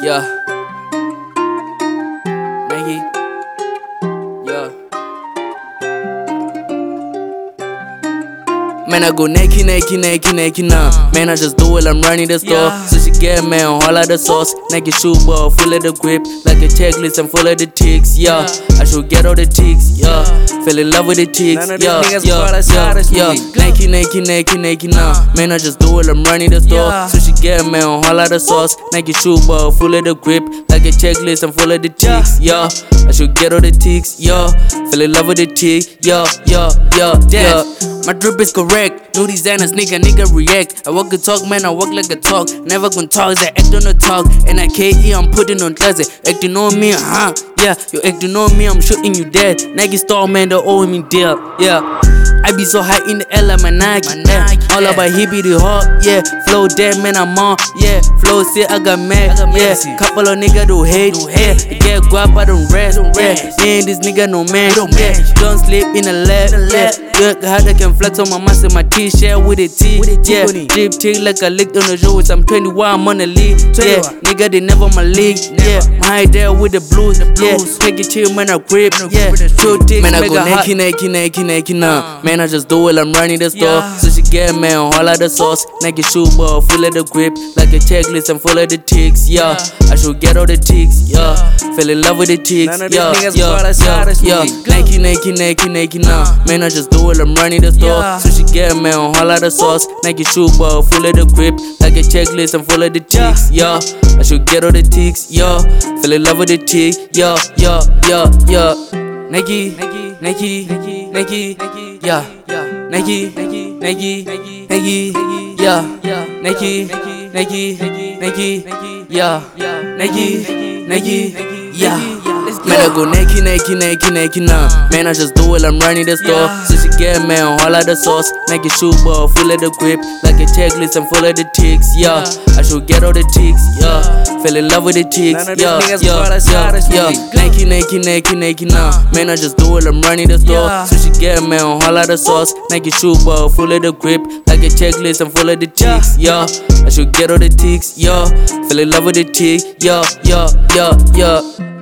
Yeah. Nike. Yeah. Man, I go naked now. Man, I just do it, I'm running the store. So she get man, all of the sauce. Nike shoe ball, full of the grip. Like a checklist, I'm full of the ticks, yeah. I should get all the ticks, yeah. Fell in love with the ticks, yeah. Nike now. Man, I just do it, I'm running the store. So she get man, all of the sauce. Nike shoe ball, full of the grip. Like a checklist, I'm full of the ticks, yeah. I should get all the ticks, yeah. Fell in love with the tick, yeah. My drip is correct, new designers, nigga react. I walk a talk, man, I walk like a talk. Never gonna talk, I act on the talk. And I KE, I'm putting on closet. Acting on me, yeah, you acting on me, I'm shooting you dead. Nike store, man, they owing me deal, yeah. I be so high in the air like my Nike, yeah. All about hippie the hard, yeah. Flow dead, man, I'm on, yeah. Flow sick, I got mad, yeah. Couple of niggas do hate, yeah. Get guap, I don't rest, yeah. Me and this nigga no man, yeah. Don't sleep in the lab, yeah. Good, how they can flex on my muscle, my t-shirt with a T, yeah. Drip tick like I licked on the Joes. I'm 21, I'm on the league, yeah. Nigga, they never my league, yeah. My high there with the blues, yeah. Take it chill, man, I grip, yeah. True ticks, man, I go Nike now. Man, I just do it, I'm running the store. So she get man, all of the sauce. Nike shoe ball, full of the grip. Like a checklist, I'm full of the ticks, yeah. I should get all the ticks, yeah. Fell in love with the ticks, yeah. Nike now. Man, I just do it, I'm running the store. So she get man, all of the sauce. Nike shoe ball, full of the grip. Like a checklist, I'm full of the ticks, yeah. I should get all the ticks, yeah. Fell in love with the tick, yeah. Nike, yeah. Nike, yeah. Nike, yeah. Man, I go Nike now. Man, I just do it, I'm running the store. So she get man, all of the sauce. Nike shoe ball, full of the grip. Like a checklist, I'm full of the ticks, yeah. I should get all the ticks, yeah. Fell in love with the ticks, yeah. Nike now. Man, I just do it, I'm running the store. So she get man, all of the sauce. Nike shoe ball, full of the grip. Like a checklist, I'm full of the ticks, yeah. I should get all the ticks, yeah. Fell in love with the tick, yeah.